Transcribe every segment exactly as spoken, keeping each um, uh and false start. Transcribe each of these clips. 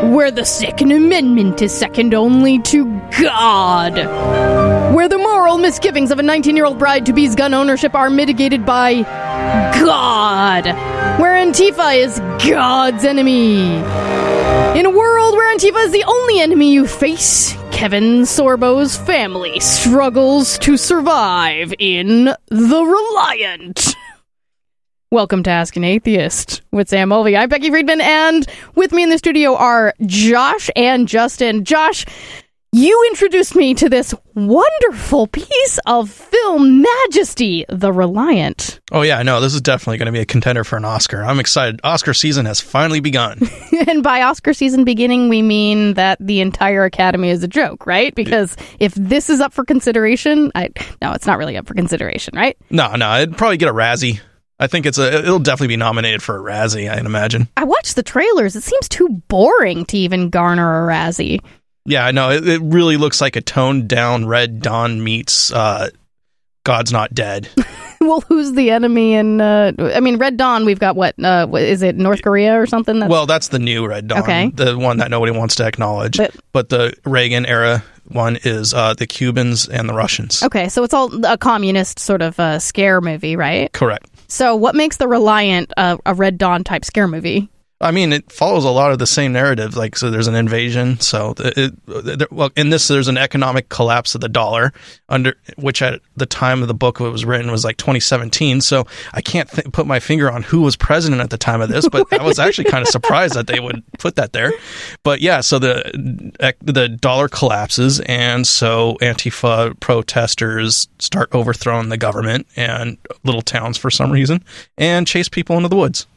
where the Second Amendment is second only to God, where the moral misgivings of a nineteen-year-old bride-to-be's gun ownership are mitigated by God, where Antifa is God's enemy. In a world where Antifa is the only enemy you face, Kevin Sorbo's family struggles to survive in The Reliant. Welcome to Ask an Atheist with Sam Mulvey. I'm Becky Friedman, and with me in the studio are Josh and Justin. Josh, you introduced me to this wonderful piece of film majesty, The Reliant. Oh yeah, no, this is definitely going to be a contender for an Oscar. I'm excited. Oscar season has finally begun. And by Oscar season beginning, we mean that the entire Academy is a joke, right? Because if this is up for consideration, I no, it's not really up for consideration, right? No, no, it'd probably get a Razzie. I think it's a. It'll definitely be nominated for a Razzie, I'd imagine. I watched the trailers. It seems too boring to even garner a Razzie. Yeah, I know. It, it really looks like a toned-down Red Dawn meets uh, God's Not Dead. Well, who's the enemy in... Uh, I mean, Red Dawn, we've got what? Uh, what is it, North Korea or something? That's... Well, that's the new Red Dawn. Okay. The one that nobody wants to acknowledge. But, but the Reagan-era one is uh, the Cubans and the Russians. Okay, so it's all a communist sort of uh, scare movie, right? Correct. So what makes The Reliant uh, a Red Dawn type scare movie? I mean, it follows a lot of the same narrative. Like, so there's an invasion. So, it, it, well, in this, there's an economic collapse of the dollar, under which at the time of the book it was written was like twenty seventeen. So, I can't th- put my finger on who was president at the time of this, but I was actually kind of surprised that they would put that there. But yeah, so the the dollar collapses, and so Antifa protesters start overthrowing the government and little towns for some reason, and chase people into the woods.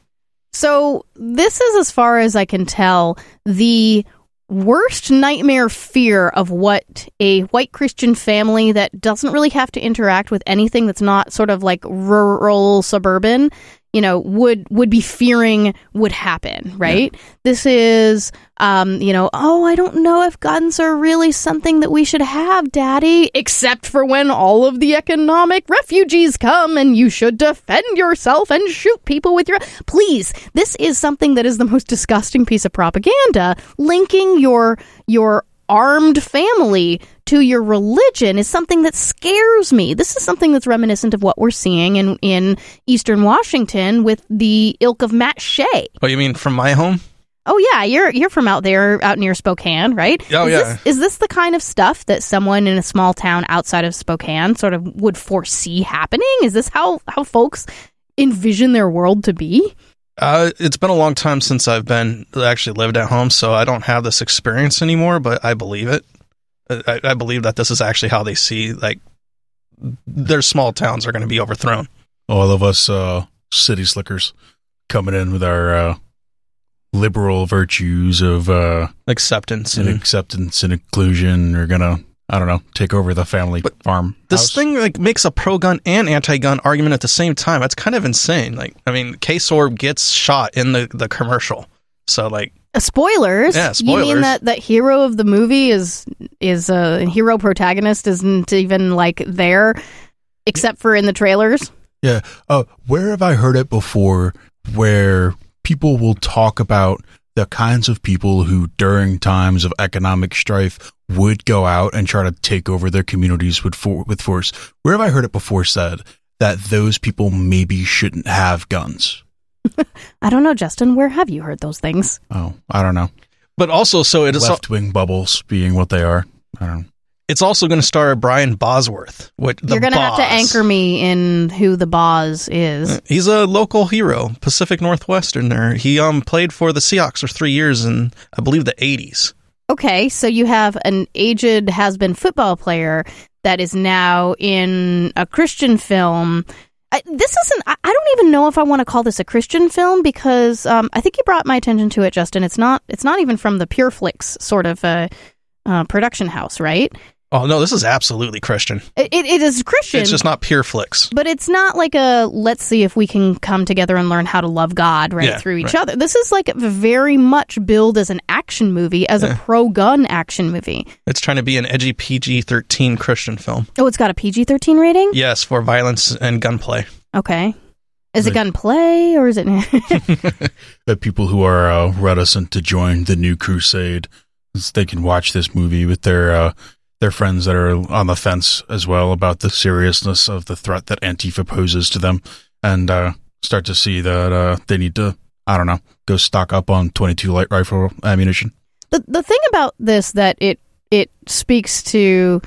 So this is, as far as I can tell, the worst nightmare fear of what a white Christian family that doesn't really have to interact with anything that's not sort of like rural, suburban, you know, would would be fearing would happen, right? Yeah. This is, um, you know, oh, I don't know if guns are really something that we should have, Daddy, except for when all of the economic refugees come and you should defend yourself and shoot people with your... Please, this is something that is the most disgusting piece of propaganda. Linking your your armed family to your religion is something that scares me. This is something that's reminiscent of what we're seeing in, in Eastern Washington with the ilk of Matt Shea. Oh, you mean from my home? Oh, yeah. You're you're from out there, out near Spokane, right? Oh, is yeah. This, is this the kind of stuff that someone in a small town outside of Spokane sort of would foresee happening? Is this how, how folks envision their world to be? Uh, it's been a long time since I've been actually lived at home, so I don't have this experience anymore, but I believe it. I, I believe that this is actually how they see, like, their small towns are going to be overthrown. All of us uh, city slickers coming in with our uh, liberal virtues of uh, acceptance and, and acceptance and inclusion are going to, I don't know, take over the family but farm. This house. thing like makes a pro-gun and anti-gun argument at the same time. That's kind of insane. Like, I mean, K-Sorb gets shot in the, the commercial. So, like... Uh, spoilers? Yeah, spoilers. You mean that that hero of the movie is is a uh, hero protagonist isn't even, like, there, except for in the trailers? Yeah. Uh, where have I heard it before where people will talk about the kinds of people who, during times of economic strife, would go out and try to take over their communities with for- with force? Where have I heard it before said that those people maybe shouldn't have guns? I don't know, Justin. Where have you heard those things? Oh, I don't know. But also, so it is left-wing al- bubbles being what they are. I don't know. It's also going to star Brian Bosworth. What the You're going to have to anchor me in who the Boz is. He's a local hero, Pacific Northwesterner. He um played for the Seahawks for three years in, I believe, the eighties. Okay, so you have an aged has-been football player that is now in a Christian film. I, this isn't, I, I don't even know if I want to call this a Christian film because um, I think you brought my attention to it, Justin. It's not It's not even from the Pure Flix sort of uh, uh, production house, right? Oh, no, this is absolutely Christian. It, it, it is Christian. It's just not Pure Flix. But it's not like a, let's see if we can come together and learn how to love God right yeah, through each right. other. This is like very much billed as an action movie, as yeah. a pro-gun action movie. It's trying to be an edgy P G thirteen Christian film. Oh, it's got a P G thirteen rating? Yes, for violence and gunplay. Okay. Is it gun play, or is it... that people who are uh, reticent to join the new crusade, they can watch this movie with their uh, their friends that are on the fence as well about the seriousness of the threat that Antifa poses to them, and uh, start to see that uh, they need to, I don't know, go stock up on twenty-two light rifle ammunition. The the thing about this that it it speaks to,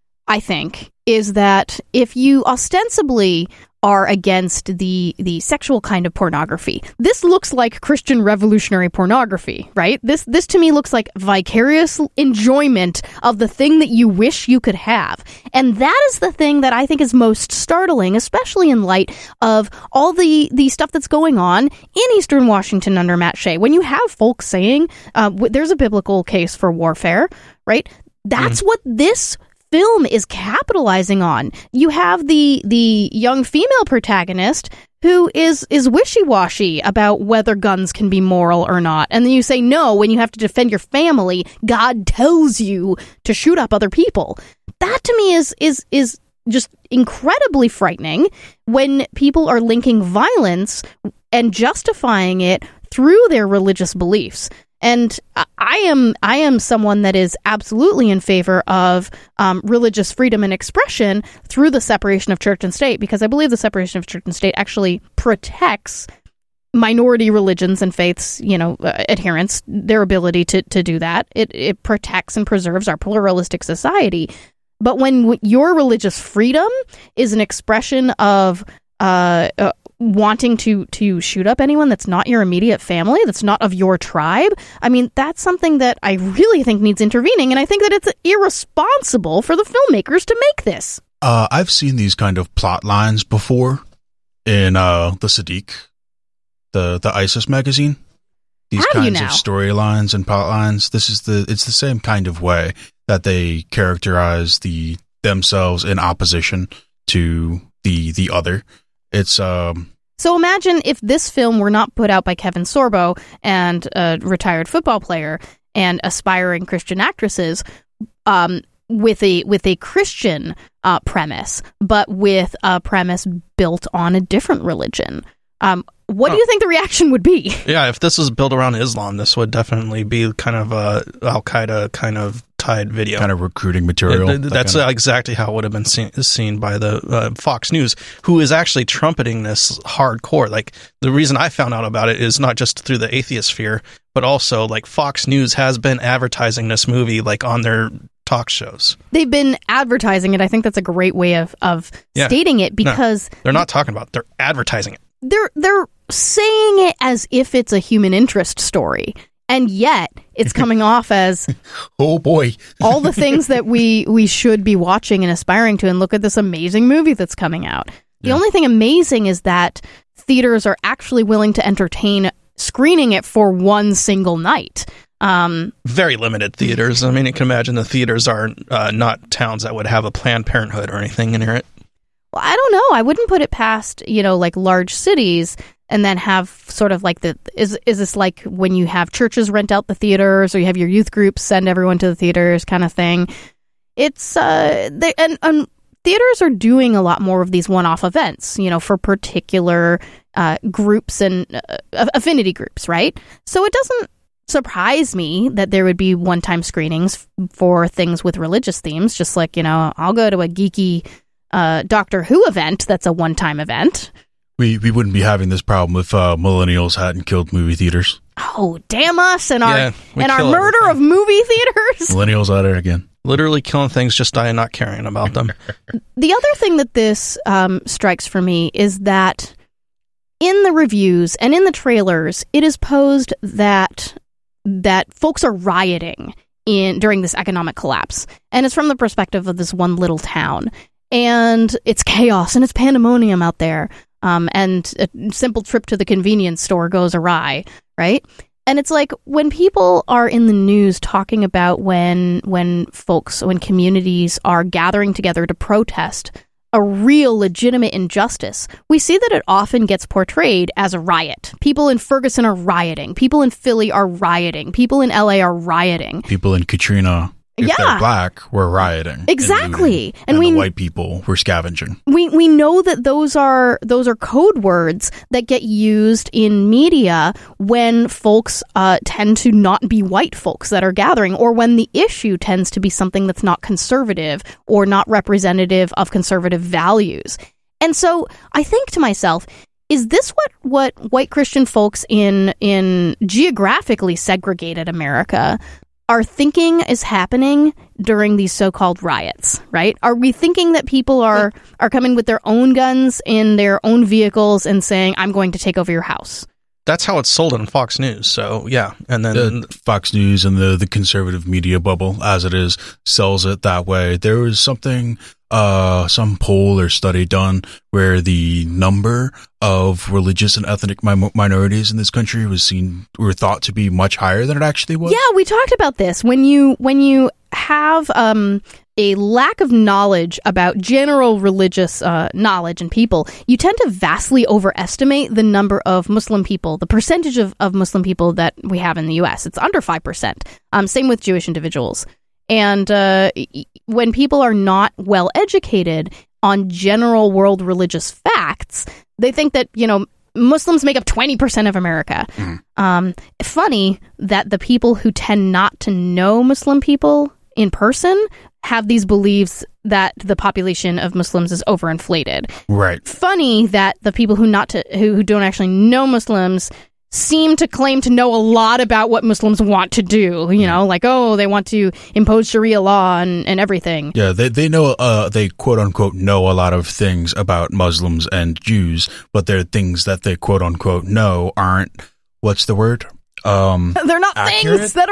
I think, is that if you ostensibly are against the the sexual kind of pornography, this looks like Christian revolutionary pornography, right? This this to me looks like vicarious enjoyment of the thing that you wish you could have. And that is the thing that I think is most startling, especially in light of all the, the stuff that's going on in Eastern Washington under Matt Shea. When you have folks saying uh, w- there's a biblical case for warfare, right? That's mm. what this film is capitalizing on. You have the the young female protagonist who is is wishy-washy about whether guns can be moral or not. And then you say no when you have to defend your family. God tells you to shoot up other people. That to me is is is just incredibly frightening when people are linking violence and justifying it through their religious beliefs. And I am I am someone that is absolutely in favor of um, religious freedom and expression through the separation of church and state, because I believe the separation of church and state actually protects minority religions and faiths, you know, uh, adherents, their ability to, to do that. It it protects and preserves our pluralistic society. But when w- your religious freedom is an expression of uh, uh wanting to to shoot up anyone that's not your immediate family, that's not of your tribe, I mean, that's something that I really think needs intervening, and I think that it's irresponsible for the filmmakers to make this. Uh, I've seen these kind of plot lines before in uh, the Sadiq, the the ISIS magazine. These How kinds do you of know? storylines and plot lines. This is the it's the same kind of way that they characterize the themselves in opposition to the the other. It's um. So imagine if this film were not put out by Kevin Sorbo and a retired football player and aspiring Christian actresses, um, with a with a Christian uh, premise, but with a premise built on a different religion. Um, what oh. do you think the reaction would be? Yeah, if this was built around Islam, this would definitely be kind of a Al-Qaeda kind of tied video. Kind of recruiting material. It, that that's kind of. exactly how it would have been seen, seen by the uh, Fox News, who is actually trumpeting this hardcore. Like, the reason I found out about it is not just through the atheist sphere, but also, like, Fox News has been advertising this movie, like, on their talk shows. They've been advertising it. I think that's a great way of, of yeah. stating it, because... No, they're not talking about it. They're advertising it. They're they're saying it as if it's a human interest story, and yet it's coming off as oh boy, all the things that we we should be watching and aspiring to. And look at this amazing movie that's coming out. The yeah. only thing amazing is that theaters are actually willing to entertain screening it for one single night. Um, Very limited theaters. I mean, you can imagine the theaters are uh, not towns that would have a Planned Parenthood or anything in it. Well, I don't know. I wouldn't put it past, you know, like large cities, and then have sort of like the, is is this like when you have churches rent out the theaters, or you have your youth groups send everyone to the theaters kind of thing. It's, uh, they, and, and theaters are doing a lot more of these one-off events, you know, for particular uh, groups and uh, affinity groups, right? So it doesn't surprise me that there would be one-time screenings for things with religious themes, just like, you know, I'll go to a geeky Uh, Doctor Who event that's a one-time event. We we wouldn't be having this problem if uh, millennials hadn't killed movie theaters. Oh, damn us and our yeah, and our murder everything. Of movie theaters. Millennials at it again. Literally killing things just by not caring about them. The other thing that this um, strikes for me is that in the reviews and in the trailers, it is posed that that folks are rioting in during this economic collapse, and it's from the perspective of this one little town. And it's chaos and it's pandemonium out there. Um, and a simple trip to the convenience store goes awry, right? And it's like when people are in the news talking about when when folks, when communities are gathering together to protest a real legitimate injustice, we see that it often gets portrayed as a riot. People in Ferguson are rioting. People in Philly are rioting. People in L A are rioting. People in Katrina If yeah. they're black, we're rioting. Exactly. And, and, and we the white people were scavenging. We we know that those are those are code words that get used in media when folks uh, tend to not be white folks that are gathering, or when the issue tends to be something that's not conservative or not representative of conservative values. And so I think to myself, is this what, what white Christian folks in in geographically segregated America are thinking is happening during these so-called riots, right? Are we thinking that people are, are coming with their own guns in their own vehicles and saying, I'm going to take over your house? That's how it's sold on Fox News. So, yeah. And then uh, Fox News and the, the conservative media bubble, as it is, sells it that way. There was something, uh, some poll or study done where the number of religious and ethnic mi- minorities in this country was seen, were thought to be much higher than it actually was. Yeah, we talked about this. When you, when you have, um, a lack of knowledge about general religious uh, knowledge and people, you tend to vastly overestimate the number of Muslim people, the percentage of, of Muslim people that we have in the U S. It's under five percent. Um, same with Jewish individuals. And uh, when people are not well educated on general world religious facts, they think that, you know, Muslims make up twenty percent of America. Mm-hmm. Um, funny that the people who tend not to know Muslim people in person have these beliefs that the population of Muslims is overinflated. Right. Funny that the people who not to, who, who don't actually know Muslims seem to claim to know a lot about what Muslims want to do. You know, like, oh, they want to impose Sharia law and, and everything. Yeah, they they know, uh, they quote unquote know a lot of things about Muslims and Jews, but they're things that they quote unquote know aren't, what's the word? Um, They're not accurate? things that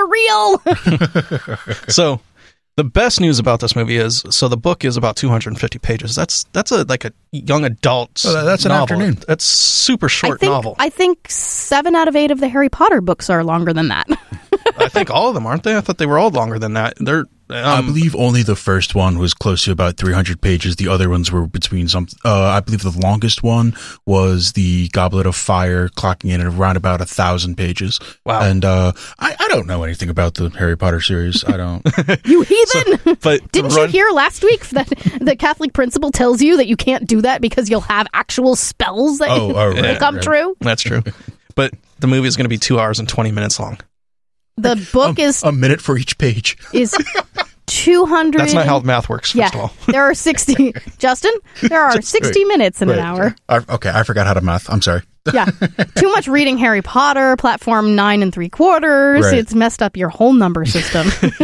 are real. So the best news about this movie is, so the book is about two hundred fifty pages. That's that's a like a young adult oh, that's an novel. afternoon. That's super short I think, novel. I think seven out of eight of the Harry Potter books are longer than that. I think all of them, aren't they? I thought they were all longer than that. They're um, I believe only the first one was close to about three hundred pages. The other ones were between some, uh, I believe the longest one was the Goblet of Fire, clocking in at around about a thousand pages. Wow. And, uh, I, I don't know anything about the Harry Potter series. I don't. You heathen! So, but Didn't run- you hear last week that the Catholic principal tells you that you can't do that because you'll have actual spells that Oh, oh, will right, come right. true? That's true. But the movie is going to be two hours and twenty minutes long. The book Um, is a minute for each page. is two hundred. That's not how math works, first Yeah, of all. there are sixty. Justin, there are Just- sixty wait, minutes in Wait, an hour. I, okay, I forgot how to math. I'm sorry. Yeah, too much reading Harry Potter, platform nine and three quarters. Right. It's messed up your whole number system.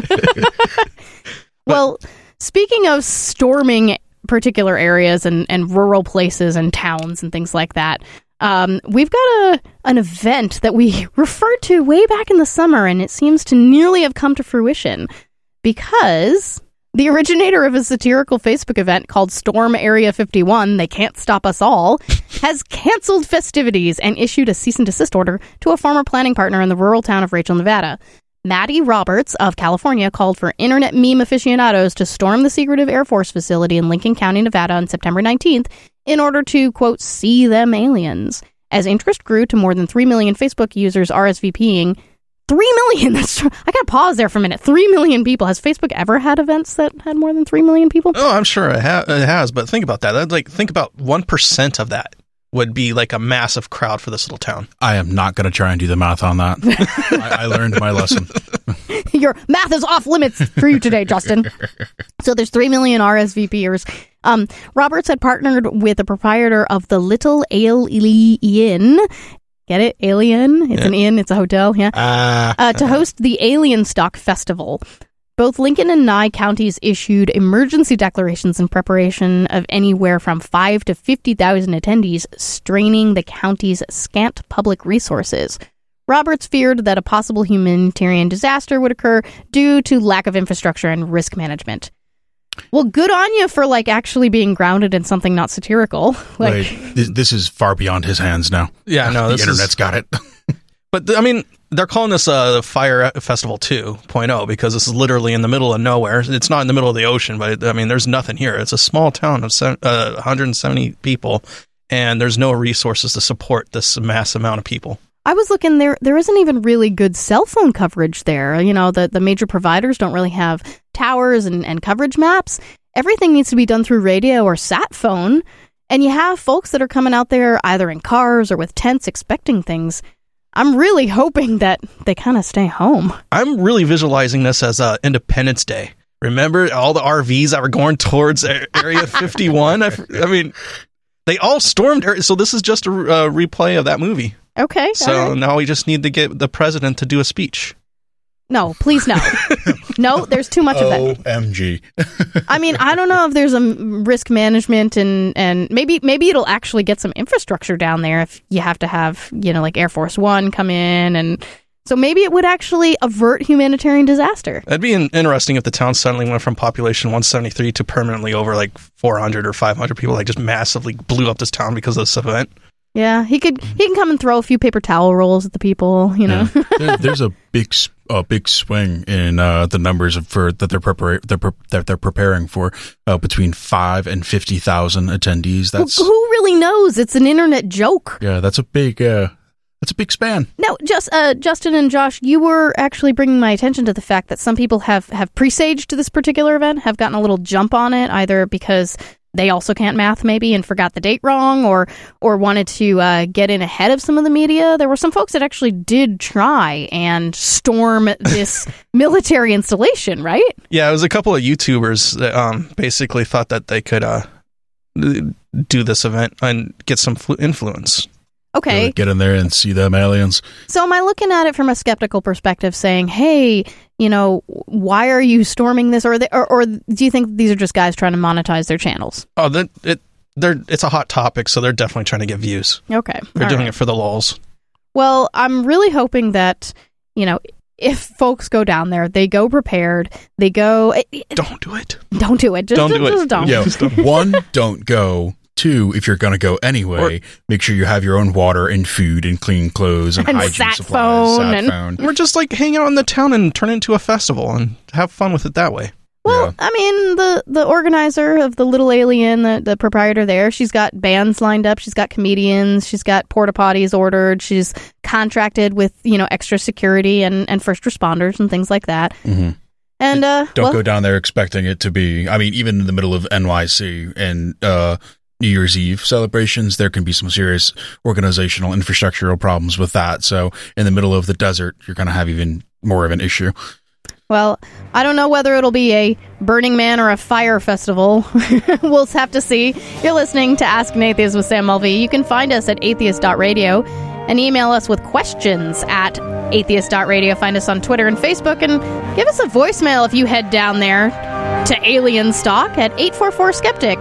Well, speaking of storming particular areas and, and rural places and towns and things like that, um, we've got a an event that we referred to way back in the summer, and it seems to nearly have come to fruition because the originator of a satirical Facebook event called Storm Area fifty-one, They Can't Stop Us All, has canceled festivities and issued a cease and desist order to a former planning partner in the rural town of Rachel, Nevada. Maddie Roberts of California called for internet meme aficionados to storm the secretive Air Force facility in Lincoln County, Nevada on September nineteenth in order to, quote, see them aliens. As interest grew to more than three million Facebook users RSVPing, three million! That's tr- I gotta pause there for a minute. three million people. Has Facebook ever had events that had more than three million people? Oh, I'm sure it, ha- it has, but think about that. That's like, think about one percent of that would be like a massive crowd for this little town. I am not going to try and do the math on that. I, I learned my lesson. Your math is off limits for you today, Justin. So there's three million RSVPers. Um, Roberts had partnered with the proprietor of the Little Alien. Get it? Alien? It's Yeah. an inn. It's a hotel. Yeah. Uh, Uh, to host the Alien Stock Festival. Both Lincoln and Nye counties issued emergency declarations in preparation of anywhere from five to fifty thousand attendees, straining the county's scant public resources. Roberts feared that a possible humanitarian disaster would occur due to lack of infrastructure and risk management. Well, good on you for, like, actually being grounded in something not satirical. Like, Wait, this, this is far beyond his hands now. Yeah, no, the this is- internet's got it. But, th- I mean, they're calling this uh, the Fire Festival two point oh because this is literally in the middle of nowhere. It's not in the middle of the ocean, but, I mean, there's nothing here. It's a small town of se- uh, one hundred seventy people, and there's no resources to support this mass amount of people. I was looking there. There isn't even really good cell phone coverage there. You know, the, the major providers don't really have towers and, and coverage maps. Everything needs to be done through radio or sat phone. And you have folks that are coming out there either in cars or with tents expecting things. I'm really hoping that they kind of stay home. I'm really visualizing this as uh, Independence Day. Remember all the R Vs that were going towards Area fifty-one? I, I mean, they all stormed. So this is just a uh, replay of that movie. Okay. So right. now we just need to get the president to do a speech. No, please no. No, there's too much of that. O M G. I mean, I don't know if there's a risk management and, and maybe maybe it'll actually get some infrastructure down there if you have to have, you know, like Air Force One come in. And so maybe it would actually avert humanitarian disaster. That'd be an, interesting if the town suddenly went from population one seventy-three to permanently over like four hundred or five hundred people, like just massively blew up this town because of this event. Yeah, he could. He can come and throw a few paper towel rolls at the people. You know, yeah. there, there's a big, a big swing in uh, the numbers of, for that they're prepar- they're pre- that they're preparing for uh, between five and fifty thousand attendees. That's who, who really knows? It's an internet joke. Yeah, that's a big. Uh, that's a big span. No, just uh, Justin and Josh, you were actually bringing my attention to the fact that some people have have presaged this particular event, have gotten a little jump on it, either because they also can't math maybe and forgot the date wrong, or or wanted to uh, get in ahead of some of the media. There were some folks that actually did try and storm this military installation, right? Yeah, it was a couple of YouTubers that um, basically thought that they could uh, do this event and get some flu- influence. Okay. Get in there and see them aliens. So am I looking at it from a skeptical perspective saying, hey, you know, why are you storming this? Or, they, or, or do you think these are just guys trying to monetize their channels? Oh, that it, they're it's a hot topic, so they're definitely trying to get views. Okay. They're All doing right. it for the lulz. Well, I'm really hoping that, you know, if folks go down there, they go prepared, they go... Don't do it. Don't do it. Just don't just, do it. Just don't. Yeah, one, don't go. Two, if you're going to go anyway, or, make sure you have your own water and food and clean clothes and, and hygiene sat supplies. Phone sat and phone. We're just like hang out in the town and turn it into a festival and have fun with it that way. Well, Yeah. I mean, the, the organizer of the Little Alien, the, the proprietor there, she's got bands lined up. She's got comedians. She's got porta potties ordered. She's contracted with, you know, extra security and, and first responders and things like that. Mm-hmm. And uh, Don't well, go down there expecting it to be, I mean, even in the middle of N Y C and uh, New Year's Eve celebrations, there can be some serious organizational infrastructural problems with that. So in the middle of the desert, you're going to have even more of an issue. Well, I don't know whether it'll be a Burning Man or a fire festival. We'll have to see. You're listening to Ask an Atheist with Sam Mulvey. You can find us at atheist dot radio and email us with questions at atheist dot radio. Find us on Twitter and Facebook and give us a voicemail if you head down there to Alien Stock at eight four four skeptic.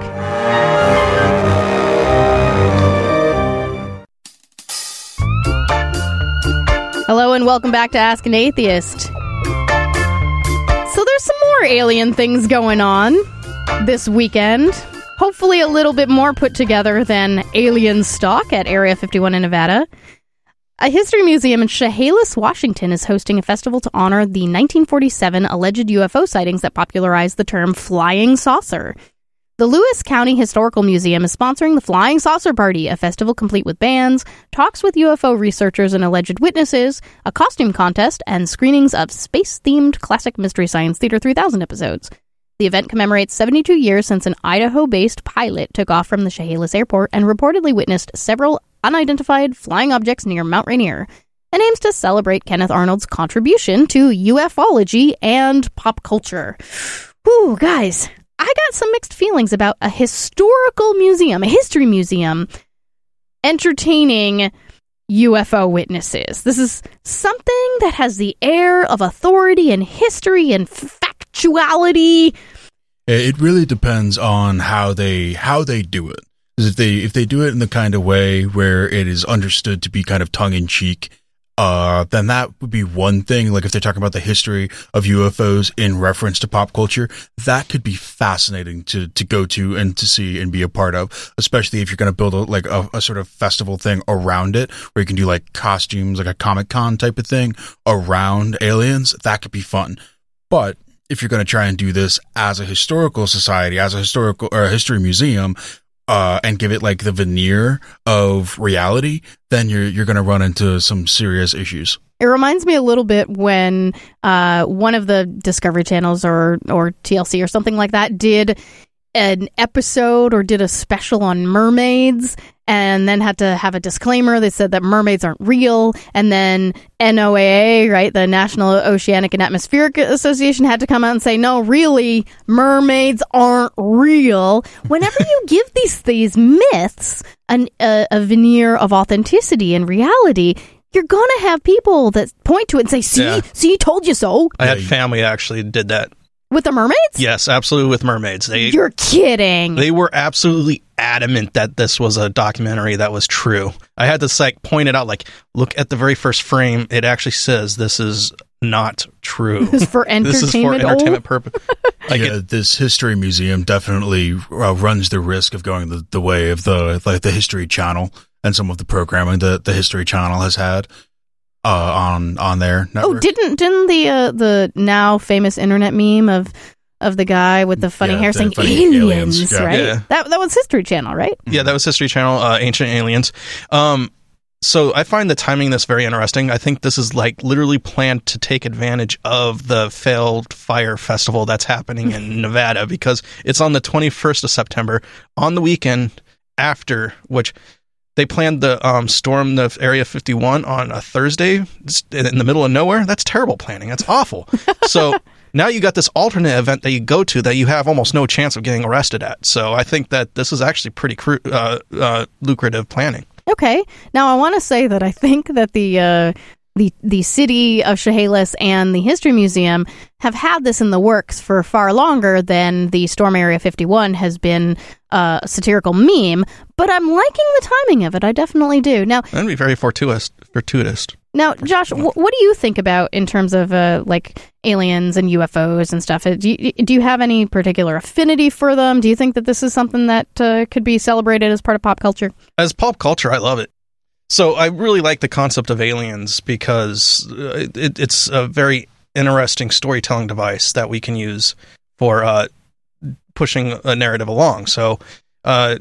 Hello and welcome back to Ask an Atheist. So there's some more alien things going on this weekend. Hopefully a little bit more put together than Alien Stock at Area fifty-one in Nevada. A history museum in Chehalis, Washington is hosting a festival to honor the nineteen forty-seven alleged U F O sightings that popularized the term flying saucer. The Lewis County Historical Museum is sponsoring the Flying Saucer Party, a festival complete with bands, talks with U F O researchers and alleged witnesses, a costume contest, and screenings of space-themed classic Mystery Science Theater three thousand episodes. The event commemorates seventy-two years since an Idaho-based pilot took off from the Chehalis Airport and reportedly witnessed several unidentified flying objects near Mount Rainier, and aims to celebrate Kenneth Arnold's contribution to ufology and pop culture. Whew, guys, I got some mixed feelings about a historical museum, a history museum, entertaining U F O witnesses. This is something that has the air of authority and history and factuality. It really depends on how they how they do it. 'Cause if they if they do it in the kind of way where it is understood to be kind of tongue in cheek, uh, then that would be one thing. Like if they're talking about the history of U F Os in reference to pop culture, that could be fascinating to to go to and to see and be a part of. Especially if you're going to build a, like a, a sort of festival thing around it, where you can do like costumes, like a Comic-Con type of thing around aliens. That could be fun. But if you're going to try and do this as a historical society, as a historical or a history museum, uh, and give it like the veneer of reality, then you're you're going to run into some serious issues. It reminds me a little bit when uh, one of the Discovery Channels or, or T L C or something like that did an episode or did a special on mermaids and then had to have a disclaimer. They said that mermaids aren't real. And then N O A A, right, the National Oceanic and Atmospheric Association, had to come out and say, no, really, mermaids aren't real. Whenever you give these these myths an, a, a veneer of authenticity and reality, you're going to have people that point to it and say, see, Yeah. see, told you so. I had family actually did that. With the mermaids? Yes, absolutely with mermaids. They You're kidding. They were absolutely adamant that this was a documentary that was true. I had to like point it out, like, look at the very first frame. It actually says this is not true. This is for entertainment. This is for entertainment purpose. Like yeah, it, this history museum definitely uh, runs the risk of going the, the way of the like the History Channel and some of the programming that the History Channel has had uh, on on their network. Oh, didn't didn't the uh, the now famous internet meme of of the guy with the funny Yeah, hair the saying funny aliens, aliens, yeah. right? Yeah. That that was History Channel, right? yeah, that was History Channel, uh, Ancient Aliens. Um, so I find the timing of this very interesting. I think this is like literally planned to take advantage of the failed fire festival that's happening in Nevada, because it's on the twenty-first of September, on the weekend after which they planned to um, storm the Area fifty-one on a Thursday in the middle of nowhere. That's terrible planning. That's awful. So now you got this alternate event that you go to that you have almost no chance of getting arrested at. So I think that this is actually pretty cru- uh, uh, lucrative planning. Okay. Now I want to say that I think that the uh, the the city of Chehalis and the History Museum have had this in the works for far longer than the Storm Area fifty-one has been uh, a satirical meme. But I'm liking the timing of it. I definitely do. Now, That'd be very fortuitous. Fortuitous. now, Josh, wh- what do you think about in terms of uh, like aliens and U F Os and stuff? Do you, do you have any particular affinity for them? Do you think that this is something that uh, could be celebrated as part of pop culture? As pop culture, I love it. So I really like the concept of aliens because uh, it, it's a very interesting storytelling device that we can use for uh, pushing a narrative along. So uh,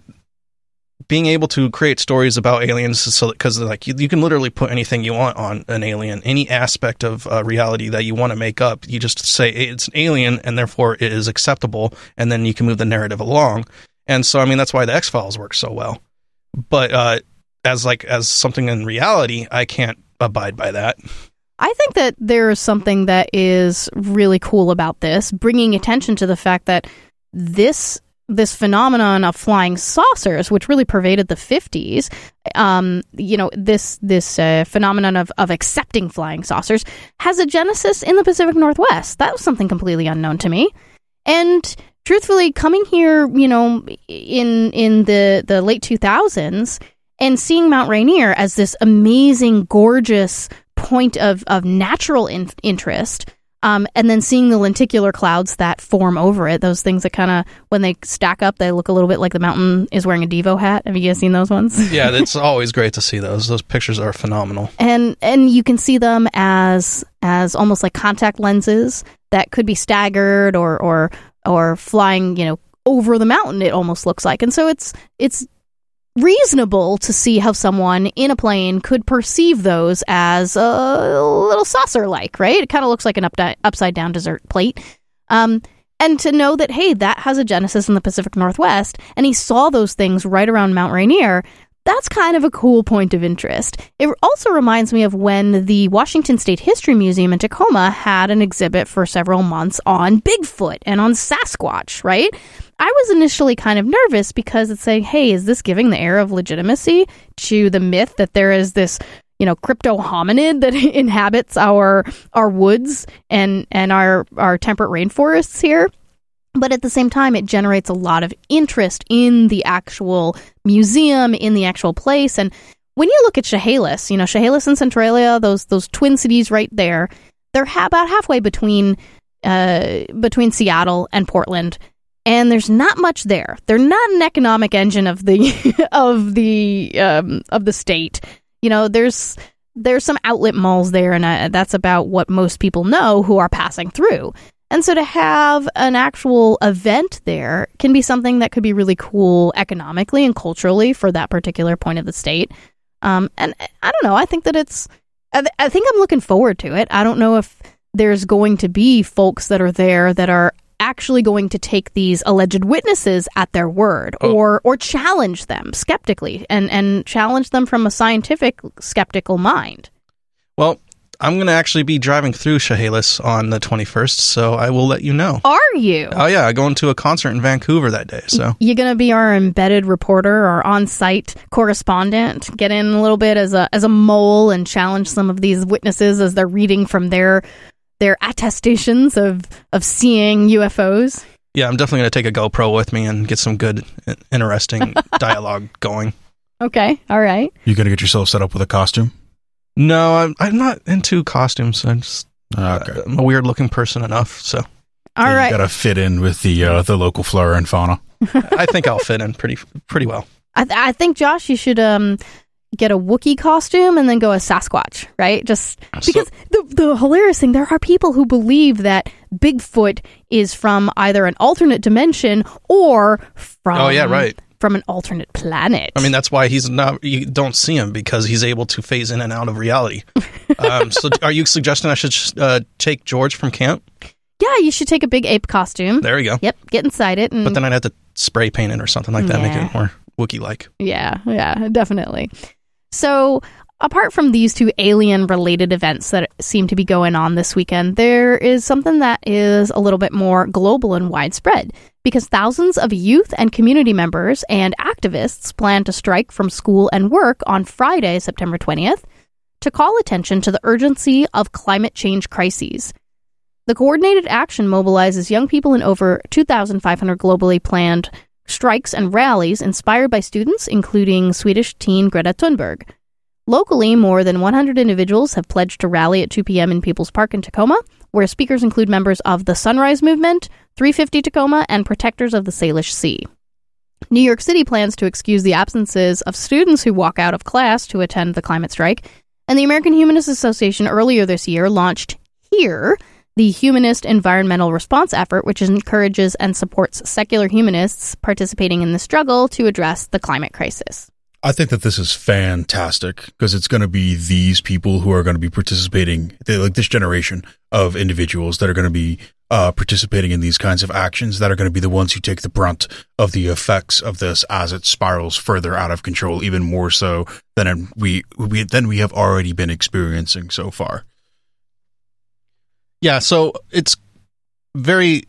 being able to create stories about aliens, so because like you, you can literally put anything you want on an alien, any aspect of uh, reality that you want to make up. You just say it's an alien, and therefore it is acceptable, and then you can move the narrative along. And so, I mean, that's why the X-Files work so well. But uh, as like as something in reality, I can't abide by that. I think that there is something that is really cool about this, bringing attention to the fact that this this phenomenon of flying saucers, which really pervaded the fifties, um, you know, this this uh, phenomenon of, of accepting flying saucers has a genesis in the Pacific Northwest. That was something completely unknown to me. And truthfully, coming here, you know, in in the, the late two thousands and seeing Mount Rainier as this amazing, gorgeous point of, of natural in- interest, um, and then seeing the lenticular clouds that form over it, those things that kind of, when they stack up, they look a little bit like the mountain is wearing a Devo hat. Have you guys seen those ones? Yeah, it's always great to see those. Those pictures are phenomenal. And and you can see them as as almost like contact lenses that could be staggered or or or flying, you know, over the mountain, it almost looks like. And so it's it's reasonable to see how someone in a plane could perceive those as a little saucer-like, right? It kind of looks like an up- upside-down dessert plate. Um, and to know that, hey, that has a genesis in the Pacific Northwest, and he saw those things right around Mount Rainier, that's kind of a cool point of interest. It also reminds me of when the Washington State History Museum in Tacoma had an exhibit for several months on Bigfoot and on Sasquatch, right? I was initially kind of nervous because it's saying, hey, is this giving the air of legitimacy to the myth that there is this, you know, crypto hominid that inhabits our our woods and, and our, our temperate rainforests here? But at the same time, it generates a lot of interest in the actual museum, in the actual place. And when you look at Chehalis, you know, Chehalis and Centralia, those those twin cities right there, they're ha- about halfway between uh, between Seattle and Portland, and there's not much there. They're not an economic engine of the of the um, of the state. You know, there's there's some outlet malls there, and uh, that's about what most people know who are passing through. And so to have an actual event there can be something that could be really cool economically and culturally for that particular point of the state. Um, and I don't know, I think that it's I, th- I think I'm looking forward to it. I don't know if there's going to be folks that are there that are actually going to take these alleged witnesses at their word oh. or or challenge them skeptically and, and challenge them from a scientific skeptical mind. Well, I'm going to actually be driving through Chehalis on the twenty-first, so I will let you know. Are you? Oh, yeah. I go into a concert in Vancouver that day, so. You're going to be our embedded reporter or on-site correspondent, get in a little bit as a as a mole and challenge some of these witnesses as they're reading from their their attestations of, of seeing U F Os? Yeah, I'm definitely going to take a GoPro with me and get some good, interesting dialogue going. Okay, all right. You going to get yourself set up with a costume? No, I'm I'm not into costumes. I'm just okay. uh, I'm a weird looking person enough. So, all yeah, right, you got to fit in with the uh, the local flora and fauna. I think I'll fit in pretty pretty well. I, th- I think Josh, you should um get a Wookiee costume and then go as Sasquatch, right? Just because so, the the hilarious thing, there are people who believe that Bigfoot is from either an alternate dimension or from oh yeah right. from an alternate planet. I mean, that's why he's not, you don't see him, because he's able to phase in and out of reality. um, so are you suggesting I should uh, take George from camp? Yeah, you should take a big ape costume. There you go. Yep, get inside it. And but then I'd have to spray paint it or something like that, yeah. make it more Wookiee-like. Yeah, yeah, definitely. So apart from these two alien-related events that seem to be going on this weekend, there is something that is a little bit more global and widespread, because thousands of youth and community members and activists plan to strike from school and work on Friday, September twentieth, to call attention to the urgency of climate change crises. The coordinated action mobilizes young people in over two thousand five hundred globally planned strikes and rallies inspired by students, including Swedish teen Greta Thunberg. Locally, more than one hundred individuals have pledged to rally at two p.m. in People's Park in Tacoma, where speakers include members of the Sunrise Movement, three fifty Tacoma, and Protectors of the Salish Sea. New York City plans to excuse the absences of students who walk out of class to attend the climate strike, and the American Humanist Association earlier this year launched HERE, the Humanist Environmental Response Effort, which encourages and supports secular humanists participating in the struggle to address the climate crisis. I think that this is fantastic, because it's going to be these people who are going to be participating, like this generation of individuals that are going to be uh, participating in these kinds of actions, that are going to be the ones who take the brunt of the effects of this as it spirals further out of control, even more so than we, we than we have already been experiencing so far. Yeah, so it's very...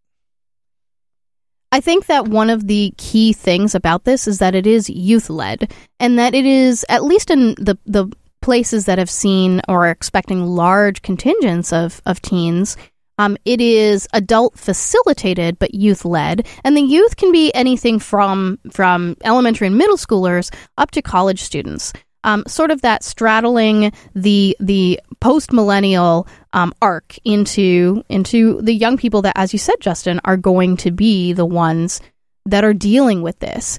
I think that one of the key things about this is that it is youth-led, and that it is, at least in the, the places that have seen or are expecting large contingents of, of teens, um, it is adult-facilitated but youth-led, and the youth can be anything from, from elementary and middle schoolers up to college students. Um, sort of that straddling the the post-millennial um, arc into into the young people that, as you said, Justin, are going to be the ones that are dealing with this.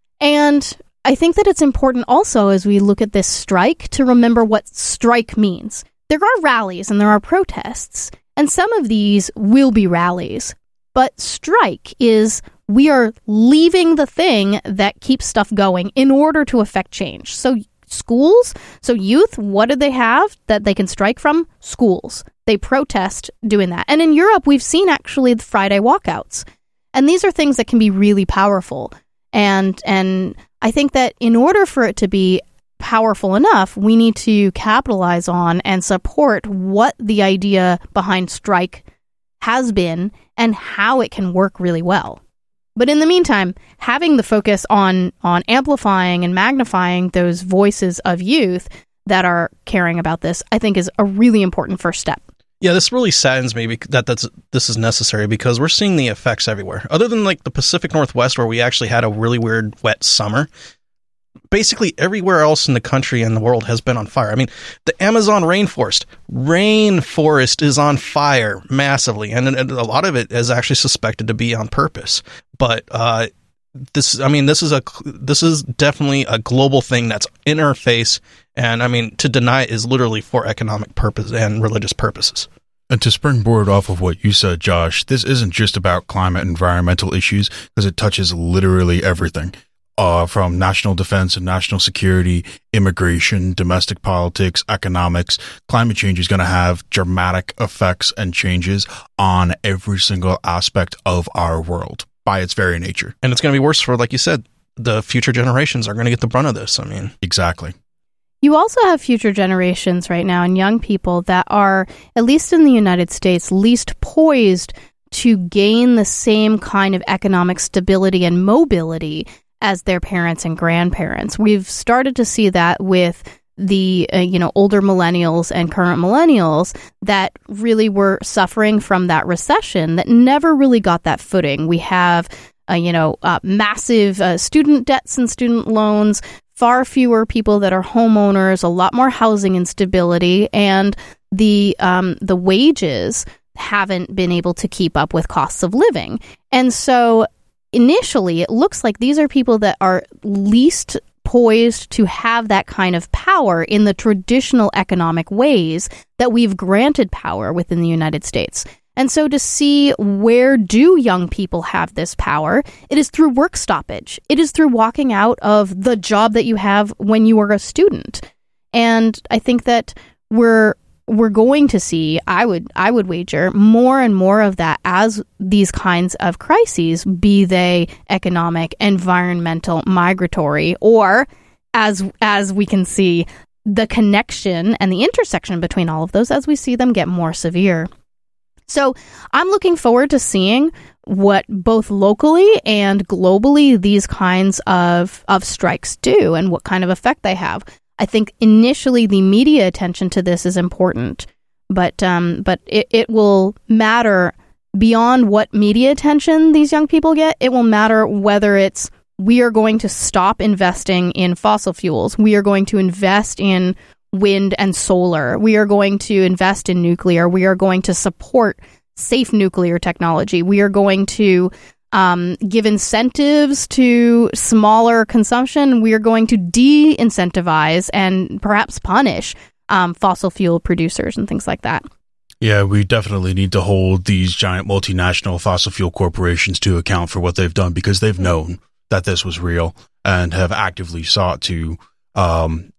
And I think that it's important also, as we look at this strike, to remember what strike means. There are rallies and there are protests, and some of these will be rallies. But strike is, we are leaving the thing that keeps stuff going in order to affect change. So schools, so youth, what do they have that they can strike from? Schools. They protest doing that. And in Europe, we've seen actually the Friday walkouts. And these are things that can be really powerful. And and I think that in order for it to be powerful enough, we need to capitalize on and support what the idea behind strike has been and how it can work really well. But in the meantime, having the focus on on amplifying and magnifying those voices of youth that are caring about this, I think is a really important first step. Yeah, this really saddens me that that's, this is necessary, because we're seeing the effects everywhere. Other than like the Pacific Northwest, where we actually had a really weird wet summer, basically everywhere else in the country and the world has been on fire. I mean, the Amazon rainforest, rainforest is on fire massively, and, and a lot of it is actually suspected to be on purpose. But uh, this, I mean, this is a this is definitely a global thing that's in our face, and I mean, to deny it is literally for economic purpose and religious purposes. And to springboard off of what you said, Josh, this isn't just about climate and environmental issues, because it touches literally everything. uh, from national defense and national security, immigration, domestic politics, economics. Climate change is going to have dramatic effects and changes on every single aspect of our world by its very nature. And it's going to be worse for, like you said, the future generations are going to get the brunt of this. I mean, exactly. You also have future generations right now and young people that are, at least in the United States, least poised to gain the same kind of economic stability and mobility as their parents and grandparents. We've started to see that with the uh, you know older millennials and current millennials that really were suffering from that recession that never really got that footing. We have uh, you know uh, massive uh, student debts and student loans, far fewer people that are homeowners, a lot more housing instability, and the um, the wages haven't been able to keep up with costs of living. And so initially, it looks like these are people that are least poised to have that kind of power in the traditional economic ways that we've granted power within the United States. And so to see where do young people have this power, it is through work stoppage. It is through walking out of the job that you have when you were a student. And I think that we're we're going to see, I would I would wager, more and more of that as these kinds of crises, be they economic, environmental, migratory, or as as we can see, the connection and the intersection between all of those as we see them get more severe. So I'm looking forward to seeing what both locally and globally these kinds of, of strikes do and what kind of effect they have. I think initially the media attention to this is important, but um, but it, it will matter beyond what media attention these young people get. It will matter whether it's we are going to stop investing in fossil fuels. We are going to invest in wind and solar. We are going to invest in nuclear. We are going to support safe nuclear technology. We are going to um, give incentives to smaller consumption. We are going to de-incentivize and perhaps punish um, fossil fuel producers and things like that. Yeah, we definitely need to hold these giant multinational fossil fuel corporations to account for what they've done, because they've known that this was real and have actively sought to um,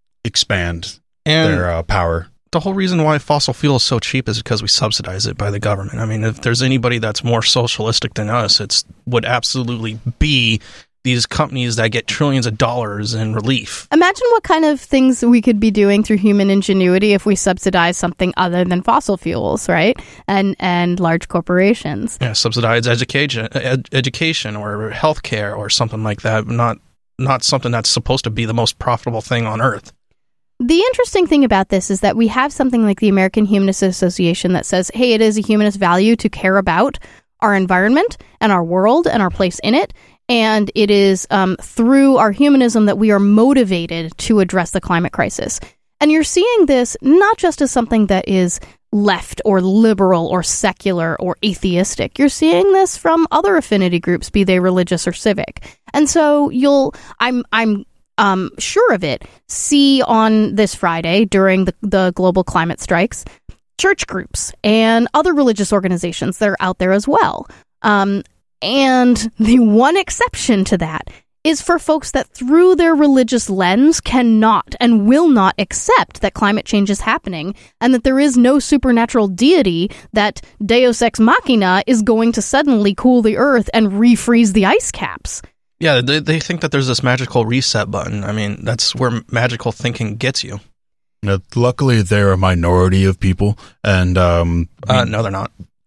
expand and their uh, power. The whole reason why fossil fuel is so cheap is because we subsidize it by the government. I mean, if there's anybody that's more socialistic than us, it's would absolutely be these companies that get trillions of dollars in relief. Imagine what kind of things we could be doing through human ingenuity if we subsidize something other than fossil fuels, right? And and large corporations. Yeah, subsidize education, ed- education or healthcare or something like that. Not not something that's supposed to be the most profitable thing on earth. The interesting thing about this is that we have something like the American Humanist Association that says, hey, it is a humanist value to care about our environment and our world and our place in it. And it is um, through our humanism that we are motivated to address the climate crisis. And you're seeing this not just as something that is left or liberal or secular or atheistic. You're seeing this from other affinity groups, be they religious or civic. And so you'll, I'm, I'm, Um, sure of it, see on this Friday during the, the global climate strikes, church groups and other religious organizations that are out there as well. Um, and the one exception to that is for folks that through their religious lens cannot and will not accept that climate change is happening and that there is no supernatural deity that Deus Ex Machina is going to suddenly cool the earth and refreeze the ice caps. Yeah, they, they think that there's this magical reset button. I mean, that's where magical thinking gets you. Now, luckily, they're a minority of people, and um, uh, no, they're not.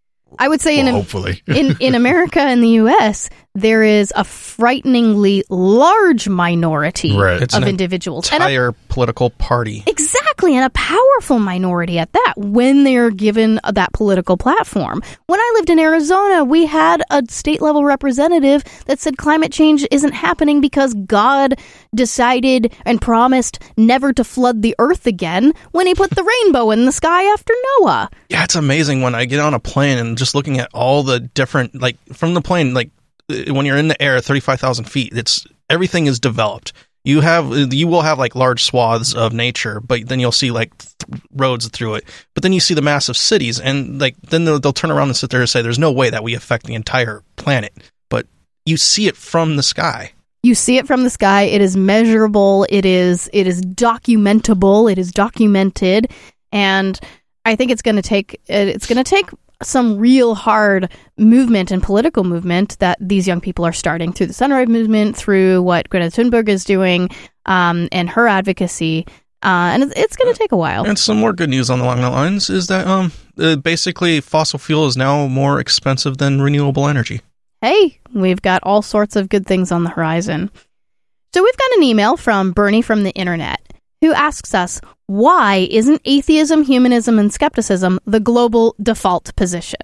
I would say well, in hopefully in in America and the U S there is a frighteningly large minority right. It's of an individuals, entire and a, political party. Exactly, and a powerful minority at that when they're given that political platform. When I lived in Arizona, we had a state level representative that said climate change isn't happening because God decided and promised never to flood the earth again when he put the rainbow in the sky after Noah. Yeah, it's amazing when I get on a plane and just looking at all the different, like from the plane, like when you're in the air, thirty-five thousand feet, it's everything is developed. You have, you will have like large swaths of nature, but then you'll see like th- roads through it. But then you see the massive cities, and like then they'll, they'll turn around and sit there and say, "There's no way that we affect the entire planet." But you see it from the sky. You see it from the sky. It is measurable. It is it is documentable. It is documented. And I think it's going to take it's going to take some real hard movement and political movement that these young people are starting through the Sunrise Movement, through what Greta Thunberg is doing, um, and her advocacy. Uh, and it's, it's going to take a while. And some more good news on along the lines is that um, uh, basically fossil fuel is now more expensive than renewable energy. Hey, we've got all sorts of good things on the horizon. So we've got an email from Bernie from the internet who asks us, why isn't atheism, humanism, and skepticism the global default position?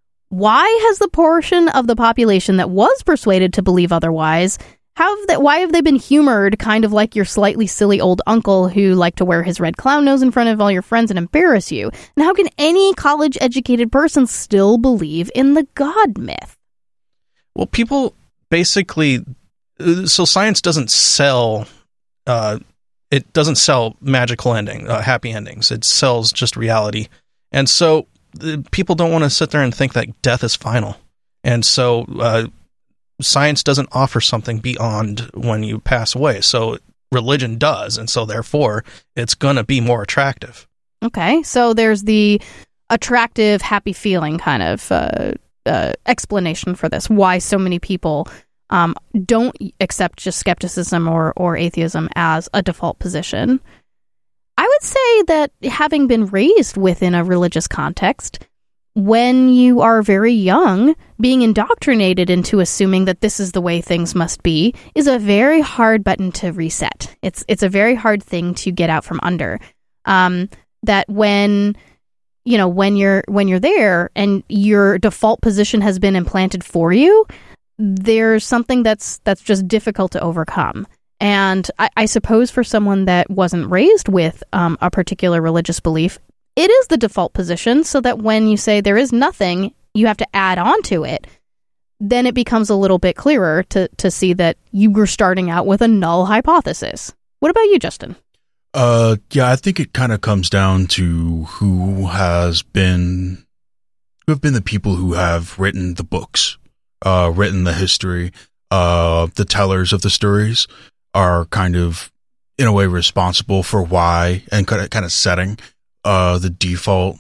Why has the portion of the population that was persuaded to believe otherwise, how have that, why have they been humored kind of like your slightly silly old uncle who liked to wear his red clown nose in front of all your friends and embarrass you? And how can any college-educated person still believe in the God myth? Well, people basically, so science doesn't sell, uh, it doesn't sell magical ending, uh, happy endings. It sells just reality. And so uh, people don't want to sit there and think that death is final. And so uh, science doesn't offer something beyond when you pass away. So religion does. And so therefore it's going to be more attractive. Okay. So there's the attractive, happy feeling kind of uh Uh, explanation for this, why so many people um, don't accept just skepticism or, or atheism as a default position. I would say that having been raised within a religious context, when you are very young, being indoctrinated into assuming that this is the way things must be is a very hard button to reset. It's it's a very hard thing to get out from under. Um, that when... you know, when you're when you're there and your default position has been implanted for you, there's something that's that's just difficult to overcome. And I, I suppose for someone that wasn't raised with um, a particular religious belief, it is the default position, so that when you say there is nothing, you have to add on to it, then it becomes a little bit clearer to, to see that you were starting out with a null hypothesis. What about you, Justin? Uh, yeah, I think it kind of comes down to who has been, who have been the people who have written the books, uh, written the history, uh, the tellers of the stories are kind of, in a way, responsible for why and kind of, kind of setting, uh, the default,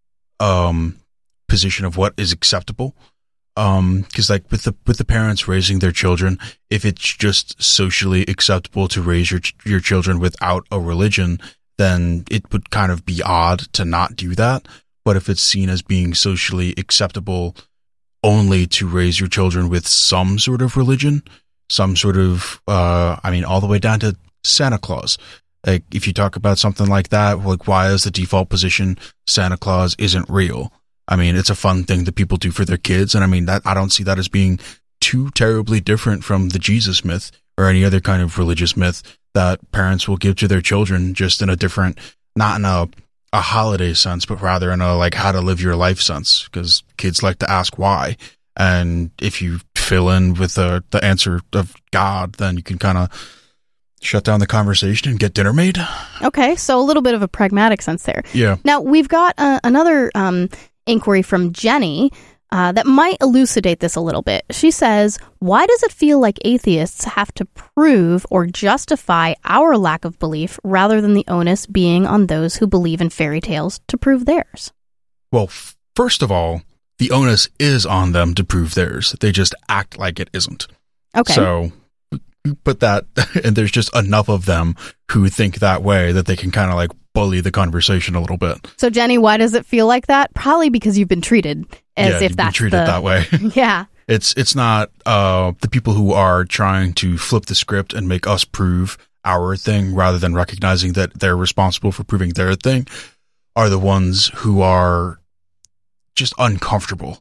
um, position of what is acceptable. Um, cause like with the, with the parents raising their children, if it's just socially acceptable to raise your, your children without a religion, then it would kind of be odd to not do that. But if it's seen as being socially acceptable only to raise your children with some sort of religion, some sort of, uh, I mean, all the way down to Santa Claus. Like if you talk about something like that, like why is the default position Santa Claus isn't real? I mean, it's a fun thing that people do for their kids. And I mean, that I don't see that as being too terribly different from the Jesus myth or any other kind of religious myth that parents will give to their children, just in a different, not in a, a holiday sense, but rather in a like how to live your life sense, because kids like to ask why. And if you fill in with the, the answer of God, then you can kind of shut down the conversation and get dinner made. Okay. So a little bit of a pragmatic sense there. Yeah. Now we've got uh, another, um, inquiry from Jenny uh, that might elucidate this a little bit. She says, why does it feel like atheists have to prove or justify our lack of belief rather than the onus being on those who believe in fairy tales to prove theirs? Well, f- first of all, the onus is on them to prove theirs. They just act like it isn't. Okay. So put that, and there's just enough of them who think that way that they can kind of like bully the conversation a little bit. So Jenny, why does it feel like that? Probably because you've been treated as yeah, if you've that's been treated the... that way. Yeah. It's it's not uh, the people who are trying to flip the script and make us prove our thing rather than recognizing that they're responsible for proving their thing are the ones who are just uncomfortable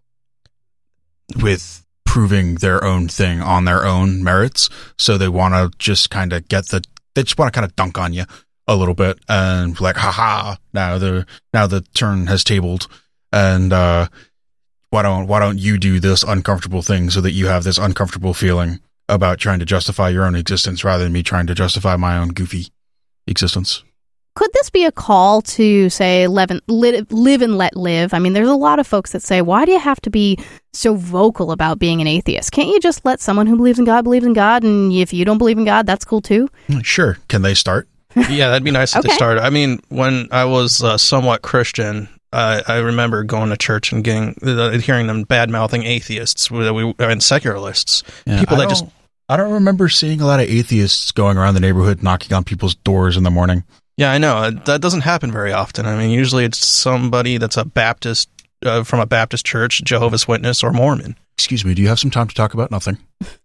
with proving their own thing on their own merits. So they want to just kind of get the, they just want to kind of dunk on you a little bit and like, haha, now the, now the turn has tabled. And, uh, why don't, why don't you do this uncomfortable thing so that you have this uncomfortable feeling about trying to justify your own existence rather than me trying to justify my own goofy existence? could this be a call to, say, live and, live, live and let live? I mean, there's a lot of folks that say, why do you have to be so vocal about being an atheist? Can't you just let someone who believes in God believes in God, and if you don't believe in God, that's cool too? Sure. Can they start? Yeah, that'd be nice if Okay. they started. I mean, when I was uh, somewhat Christian, uh, I remember going to church and getting uh, hearing them bad mouthing atheists we, we, and secularists. Yeah, People I that just don't- I don't remember seeing a lot of atheists going around the neighborhood knocking on people's doors in the morning. yeah, I know that doesn't happen very often. I mean, usually it's somebody that's a Baptist uh, from a Baptist church, Jehovah's Witness, or Mormon. Excuse me, do you have some time to talk about nothing?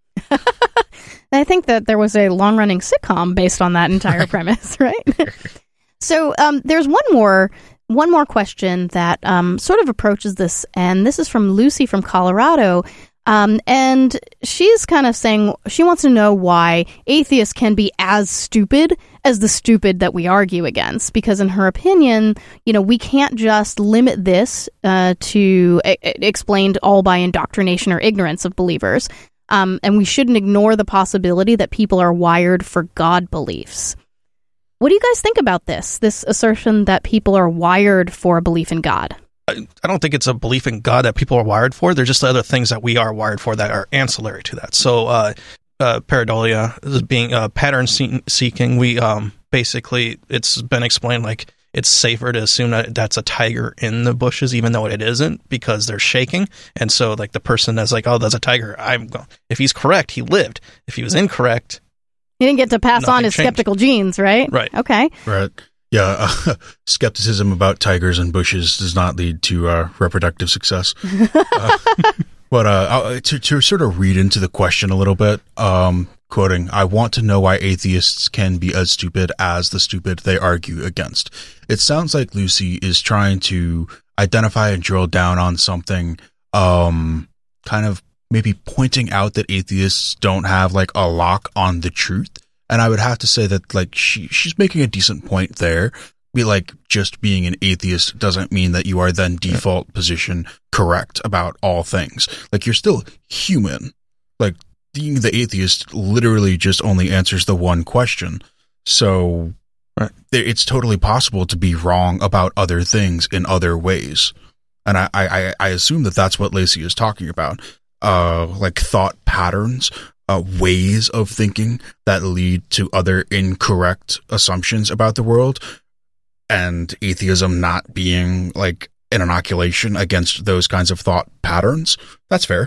I think that there was a long-running sitcom based on that entire premise, right? So um, there's one more one more question that um, sort of approaches this, and this is from Lucy from Colorado. Um, and she's kind of saying she wants to know why atheists can be as stupid as the stupid that we argue against. Because in her opinion, you know, we can't just limit this uh, to e- explained all by indoctrination or ignorance of believers. Um, and we shouldn't ignore the possibility that people are wired for God beliefs. What do you guys think about this? This assertion that people are wired for a belief in God? I I don't think it's a belief in God that people are wired for. They're just other things that we are wired for that are ancillary to that. So, uh, uh, pareidolia is being uh, pattern see- seeking. We um, basically, it's been explained like it's safer to assume that that's a tiger in the bushes, even though it isn't, because they're shaking. And so, like the person that's like, "Oh, that's a tiger." I'm going. If he's correct, he lived. If he was incorrect, He didn't get to pass on Nothing his changed. skeptical genes, right? Right. Okay. Right. Yeah, uh, skepticism about tigers and bushes does not lead to uh, reproductive success. uh, but uh, uh, to, to sort of read into the question a little bit, um, quoting, "I want to know why atheists can be as stupid as the stupid they argue against." It sounds like Lucy is trying to identify and drill down on something, um, kind of maybe pointing out that atheists don't have like a lock on the truth. And I would have to say that, like, she she's making a decent point there. Be like, just being an atheist doesn't mean that you are then default position correct about all things. Like, you're still human. Like, being the atheist literally just only answers the one question. So, Right. it's totally possible to be wrong about other things in other ways. And I, I, I assume that that's what Lacey is talking about. Uh, like thought patterns. Uh, ways of thinking that lead to other incorrect assumptions about the world, and atheism not being like an inoculation against those kinds of thought patterns. That's fair.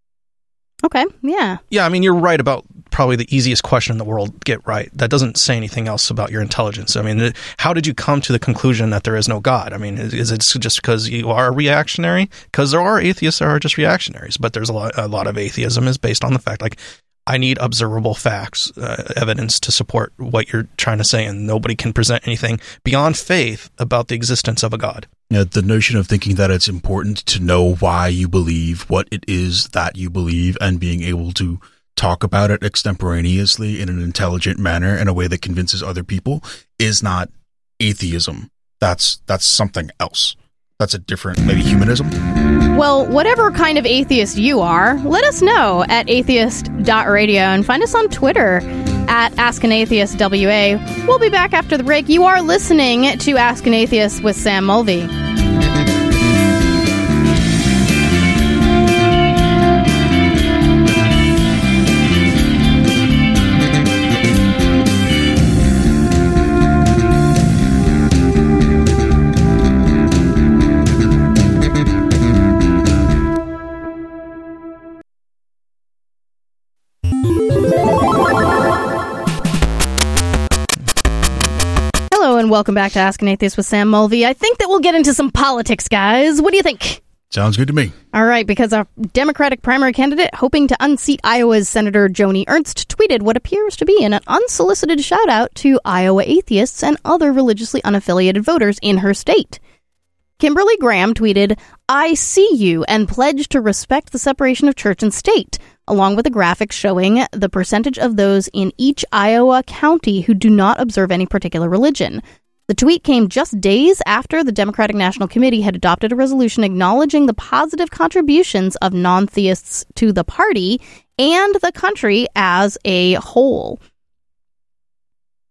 Okay. Yeah. yeah, I mean, you're right about probably the easiest question in the world get right. That doesn't say anything else about your intelligence. I mean, how did you come to the conclusion that there is no God? I mean, is it just because you are a reactionary? Because there are atheists that are just reactionaries, but there's a lot, a lot of atheism is based on the fact, like, I need observable facts, uh, evidence to support what you're trying to say, and nobody can present anything beyond faith about the existence of a God. Yeah, the notion of thinking that it's important to know why you believe what it is that you believe and being able to talk about it extemporaneously in an intelligent manner in a way that convinces other people is not atheism. That's that's something else. That's a different, maybe humanism. Well, whatever kind of atheist you are, let us know at atheist dot radio and find us on Twitter at Ask an Atheist W A. We'll be back after the break. You are listening to Ask an Atheist with Sam Mulvey. And welcome back to Ask an Atheist with Sam Mulvey. I think that we'll get into some politics, guys. What do you think? Sounds good to me. All right, because our Democratic primary candidate hoping to unseat Iowa's Senator Joni Ernst tweeted what appears to be an unsolicited shout-out to Iowa atheists and other religiously unaffiliated voters in her state. Kimberly Graham tweeted, "I see you and pledge to respect the separation of church and state," along with a graphic showing the percentage of those in each Iowa county who do not observe any particular religion. The tweet came just days after the Democratic National Committee had adopted a resolution acknowledging the positive contributions of non-theists to the party and the country as a whole.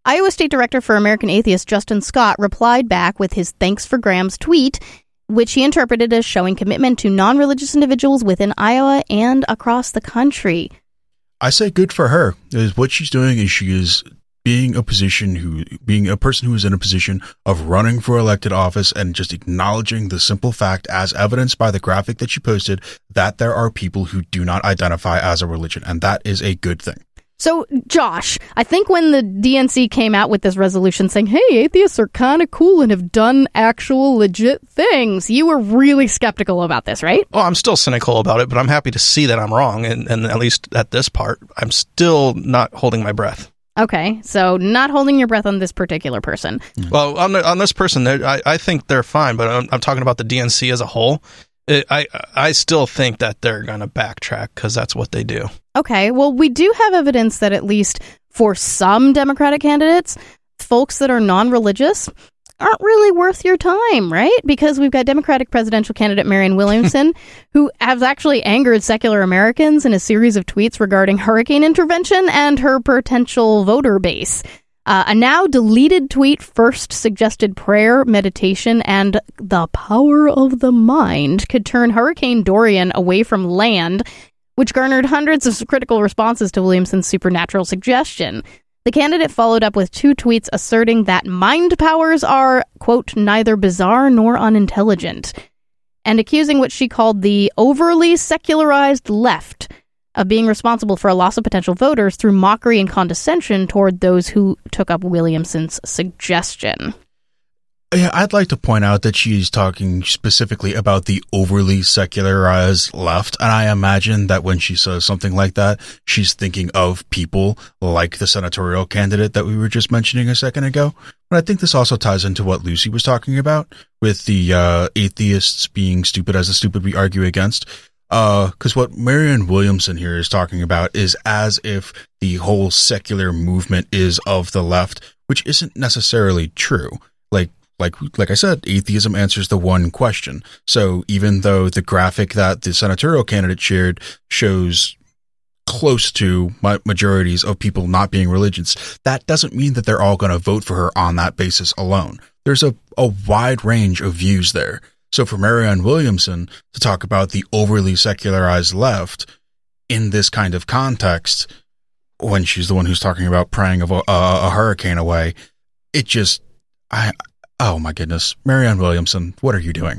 Iowa State Director for American Atheists Justin Scott replied back with his thanks for Graham's tweet, which he interpreted as showing commitment to non-religious individuals within Iowa and across the country. I say good for her. Is what she's doing is she is being a position who, being a person who is in a position of running for elected office and just acknowledging the simple fact, as evidenced by the graphic that she posted, that there are people who do not identify as a religion, and that is a good thing. So, Josh, I think when the D N C came out with this resolution saying, hey, atheists are kind of cool and have done actual legit things, you were really skeptical about this, right? Well, I'm still cynical about it, but I'm happy to see that I'm wrong, and, and at least at this part, I'm still not holding my breath. Okay, so not holding your breath on this particular person. Well, on, the, on this person, I, I think they're fine, but I'm, I'm talking about the D N C as a whole. It, I I still think that they're going to backtrack because that's what they do. Okay, well, we do have evidence that at least for some Democratic candidates, folks that are non-religious aren't really worth your time, right? Because we've got Democratic presidential candidate Marianne Williamson, who has actually angered secular Americans in a series of tweets regarding hurricane intervention and her potential voter base. Uh, a now deleted tweet first suggested prayer, meditation, and the power of the mind could turn Hurricane Dorian away from land, which garnered hundreds of critical responses to Williamson's supernatural suggestion. The candidate followed up with two tweets asserting that mind powers are, quote, neither bizarre nor unintelligent, and accusing what she called the overly secularized left of being responsible for a loss of potential voters through mockery and condescension toward those who took up Williamson's suggestion. Yeah, I'd like to point out that she's talking specifically about the overly secularized left, and I imagine that when she says something like that, she's thinking of people like the senatorial candidate that we were just mentioning a second ago. But I think this also ties into what Lucy was talking about with the uh, atheists being stupid as the stupid we argue against. Uh, cause what Marianne Williamson here is talking about is as if the whole secular movement is of the left, which isn't necessarily true. Like, like, like I said, atheism answers the one question. So even though the graphic that the senatorial candidate shared shows close to majorities of people not being religious, that doesn't mean that they're all going to vote for her on that basis alone. There's a, a wide range of views there. So for Marianne Williamson to talk about the overly secularized left in this kind of context, when she's the one who's talking about praying of a, a, a hurricane away, it just, I, oh my goodness, Marianne Williamson, what are you doing?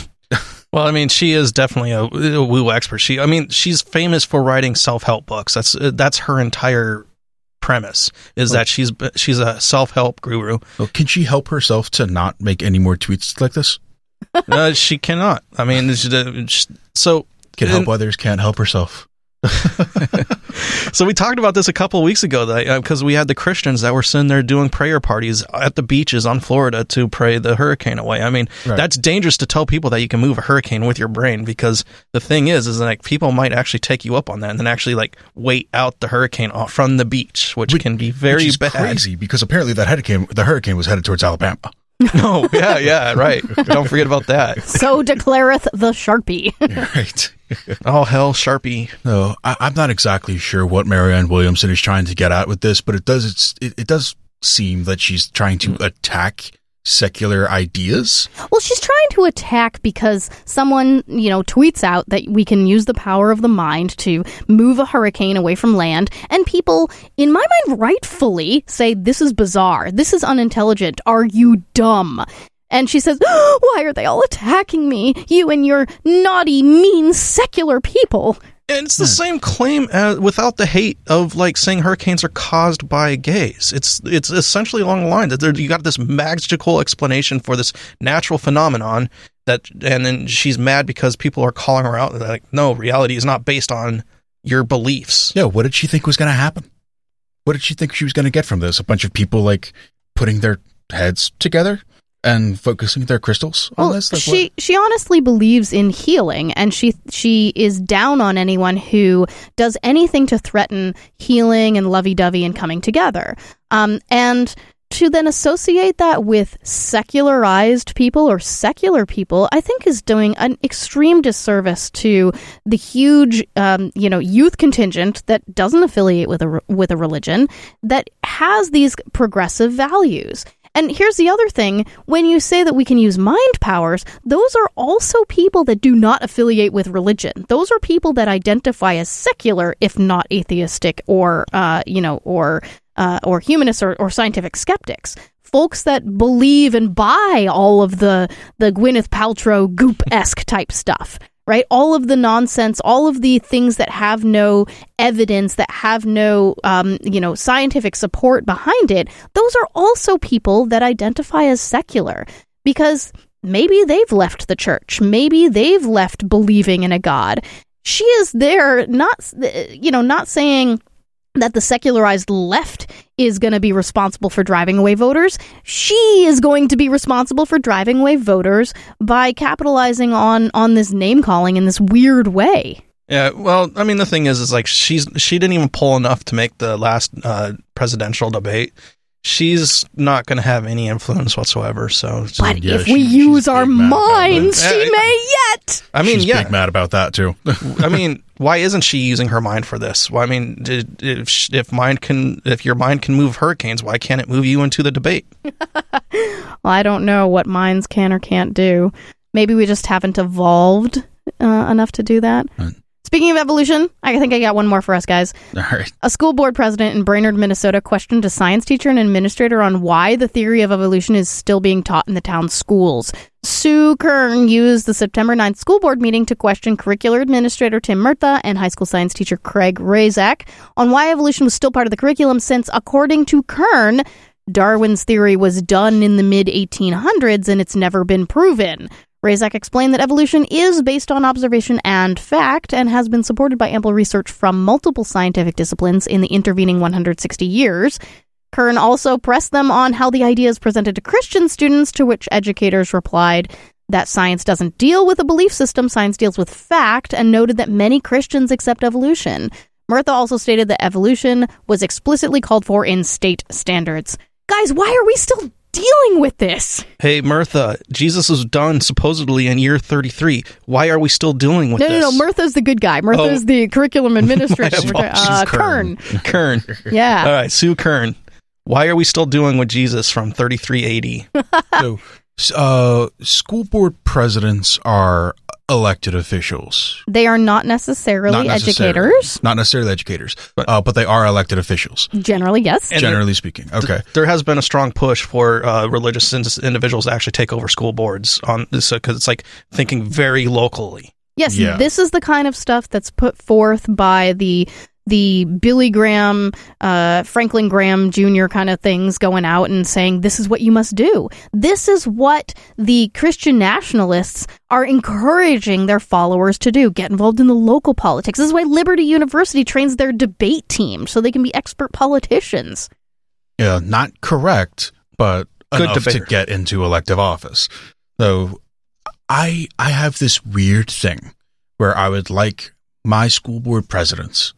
Well, I mean, she is definitely a, a woo expert. She, I mean, she's famous for writing self-help books. That's that's her entire premise, is that she's she's a self-help guru. Well, can she help herself to not make any more tweets like this? uh, she cannot. I mean, so can help others, can't help herself. So we talked about this a couple of weeks ago, that because uh, we had the Christians that were sitting there doing prayer parties at the beaches on Florida to pray the hurricane away. I mean, right. That's dangerous to tell people that you can move a hurricane with your brain, because the thing is, is like people might actually take you up on that and then actually like wait out the hurricane off from the beach, which, which can be very which is bad. Crazy, because apparently that hurricane, the hurricane was headed towards Alabama. No, yeah, yeah, right. Don't forget about that. So declareth the Sharpie. Right. All hell, Sharpie. No, I, I'm not exactly sure what Marianne Williamson is trying to get at with this, but it does it's, it, it does seem that she's trying to attack secular ideas. Well, she's trying to attack because someone, you know, tweets out that we can use the power of the mind to move a hurricane away from land, and people, in my mind, rightfully say, this is bizarre, this is unintelligent, are you dumb? And she says, oh, why are they all attacking me? You and your naughty, mean, secular people. And it's the same claim as, without the hate of like saying hurricanes are caused by gays. It's it's essentially along the line that there, you got this magical explanation for this natural phenomenon that, and then she's mad because people are calling her out. They're like, no, reality is not based on your beliefs. Yeah, what did she think was going to happen? What did she think she was going to get from this? A bunch of people like putting their heads together and focusing their crystals on well, this? Like, she what? she honestly believes in healing, and she she is down on anyone who does anything to threaten healing and lovey-dovey and coming together. Um, and to then associate that with secularized people or secular people, I think is doing an extreme disservice to the huge, um, you know, youth contingent that doesn't affiliate with a with a religion that has these progressive values. And here's the other thing. When you say that we can use mind powers, those are also people that do not affiliate with religion. Those are people that identify as secular, if not atheistic or, uh, you know, or uh, or humanists or, or scientific skeptics. Folks that believe and buy all of the, the Gwyneth Paltrow goop-esque type stuff. Right? All of the nonsense, all of the things that have no evidence, that have no, um, you know, scientific support behind it, those are also people that identify as secular because maybe they've left the church. Maybe they've left believing in a God. She is there not, you know, not saying that the secularized left is going to be responsible for driving away voters. She is going to be responsible for driving away voters by capitalizing on on this name calling in this weird way. Yeah, well, I mean, the thing is, is like she's she didn't even pull enough to make the last uh, presidential debate. She's not going to have any influence whatsoever. So, so but yeah, if she, we use our minds, she yeah, may yet. I mean, she's yeah, big mad about that too. I mean, why isn't she using her mind for this? Well, I mean, did, if if mind can, if your mind can move hurricanes, why can't it move you into the debate? Well, I don't know what minds can or can't do. Maybe we just haven't evolved uh, enough to do that. Right. Speaking of evolution, I think I got one more for us, guys. All right. A school board president in Brainerd, Minnesota, questioned a science teacher and administrator on why the theory of evolution is still being taught in the town's schools. Sue Kern used the September ninth school board meeting to question curricular administrator Tim Murtha and high school science teacher Craig Razak on why evolution was still part of the curriculum since, according to Kern, Darwin's theory was done in the mid eighteen hundreds and it's never been proven. Razak explained that evolution is based on observation and fact and has been supported by ample research from multiple scientific disciplines in the intervening one hundred sixty years. Kern also pressed them on how the idea is presented to Christian students, to which educators replied that science doesn't deal with a belief system, science deals with fact, and noted that many Christians accept evolution. Murtha also stated that evolution was explicitly called for in state standards. Guys, why are we still dealing with this? Hey, Murtha, Jesus was done supposedly in year thirty-three. Why are we still dealing with no, this? No, no, Murtha's the good guy. Murtha's oh. the curriculum administrator. uh, Kern. Kern. Yeah. All right, Sue Kern. Why are we still dealing with Jesus from thirty-three A D? So, uh, school board presidents are elected officials. They are not necessarily, not necessarily educators. Not necessarily educators, but, uh, but they are elected officials. Generally, yes. And Generally there, speaking. Okay. Th- there has been a strong push for uh, religious in- individuals to actually take over school boards on this because it's like thinking very locally. Yes, yeah. This is the kind of stuff that's put forth by the the Billy Graham, uh, Franklin Graham Junior kind of things going out and saying, this is what you must do. This is what the Christian nationalists are encouraging their followers to do. Get involved in the local politics. This is why Liberty University trains their debate team so they can be expert politicians. Yeah, not correct, but Good enough debater. to get into elective office. So I I have this weird thing where I would like my school board presidents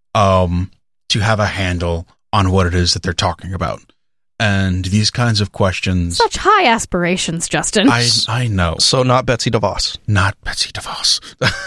um, to have a handle on what it is that they're talking about. And these kinds of questions... Such high aspirations, Justin. I I know. So not Betsy DeVos. Not Betsy DeVos.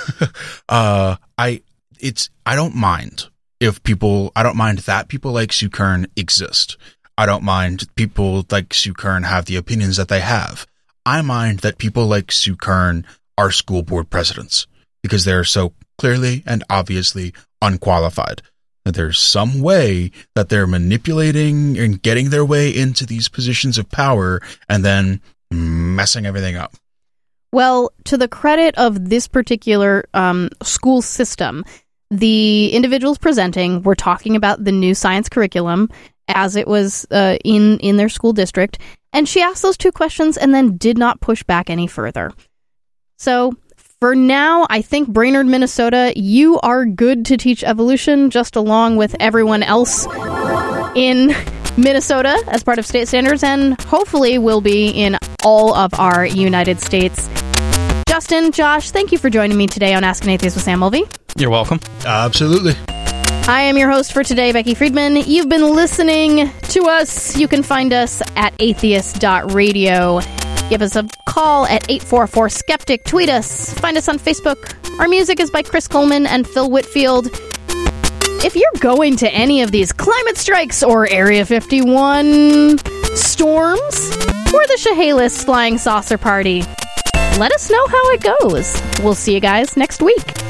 uh, I it's I don't mind if people... I don't mind that people like Sue Kern exist. I don't mind people like Sue Kern have the opinions that they have. I mind that people like Sue Kern are school board presidents because they're so clearly and obviously unqualified. That there's some way that they're manipulating and getting their way into these positions of power and then messing everything up. Well, to the credit of this particular um, school system, the individuals presenting were talking about the new science curriculum as it was uh, in, in their school district, and she asked those two questions and then did not push back any further. So... for now, I think Brainerd, Minnesota, you are good to teach evolution just along with everyone else in Minnesota as part of state standards, and hopefully will be in all of our United States. Justin, Josh, thank you for joining me today on Ask an Atheist with Sam Mulvey. You're welcome. Absolutely. I am your host for today, Becky Friedman. You've been listening to us. You can find us at atheist dot radio. Give us a call at eight four four skeptic. Tweet us. Find us on Facebook. Our music is by Chris Coleman and Phil Whitfield. If you're going to any of these climate strikes or Area fifty-one storms or the Chehalis flying saucer party, let us know how it goes. We'll see you guys next week.